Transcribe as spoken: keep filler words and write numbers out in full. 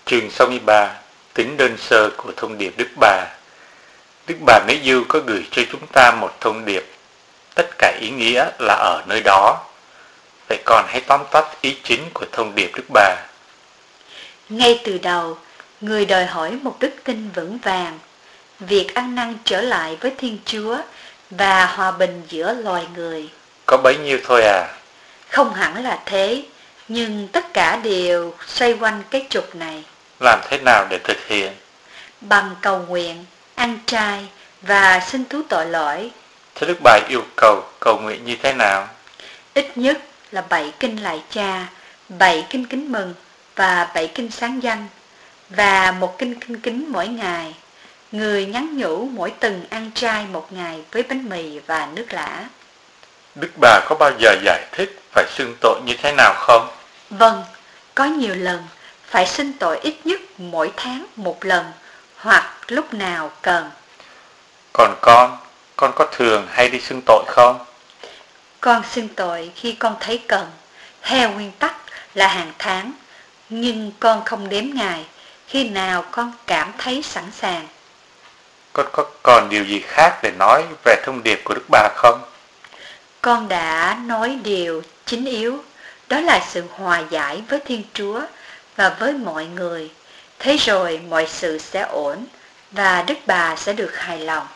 Chương sáu mươi ba. Tính đơn sơ của thông điệp Đức Bà. Đức Bà Mễ Dưu có gửi cho chúng ta một thông điệp, tất cả ý nghĩa là ở nơi đó. Vậy còn hãy tóm tắt ý chính của thông điệp Đức Bà. Ngay từ đầu, người đòi hỏi một đức tin vững vàng, việc ăn năn trở lại với Thiên Chúa và hòa bình giữa loài người. Có bấy nhiêu thôi à? Không hẳn là thế, nhưng tất cả đều xoay quanh cái trục này. Làm thế nào để thực hiện? Bằng cầu nguyện, ăn chay và xin thú tội lỗi. Thế Đức Bà yêu cầu cầu nguyện như thế nào? Ít nhất là bảy kinh lạy Cha, bảy kinh kính mừng và bảy kinh sáng danh, và một kinh kinh kính mỗi ngày. Người nhắn nhủ mỗi tuần ăn chay một ngày với bánh mì và nước lã. Đức Bà có bao giờ giải thích phải xưng tội như thế nào không? Vâng, có nhiều lần phải xưng tội ít nhất mỗi tháng một lần, hoặc lúc nào cần. Còn con, con có thường hay đi xưng tội không? Con xưng tội khi con thấy cần, theo nguyên tắc là hàng tháng, nhưng con không đếm ngày, khi nào con cảm thấy sẵn sàng. Con có còn điều gì khác để nói về thông điệp của Đức Bà không? Con đã nói điều chính yếu, đó là sự hòa giải với Thiên Chúa và với mọi người. Thế rồi mọi sự sẽ ổn và Đức Bà sẽ được hài lòng.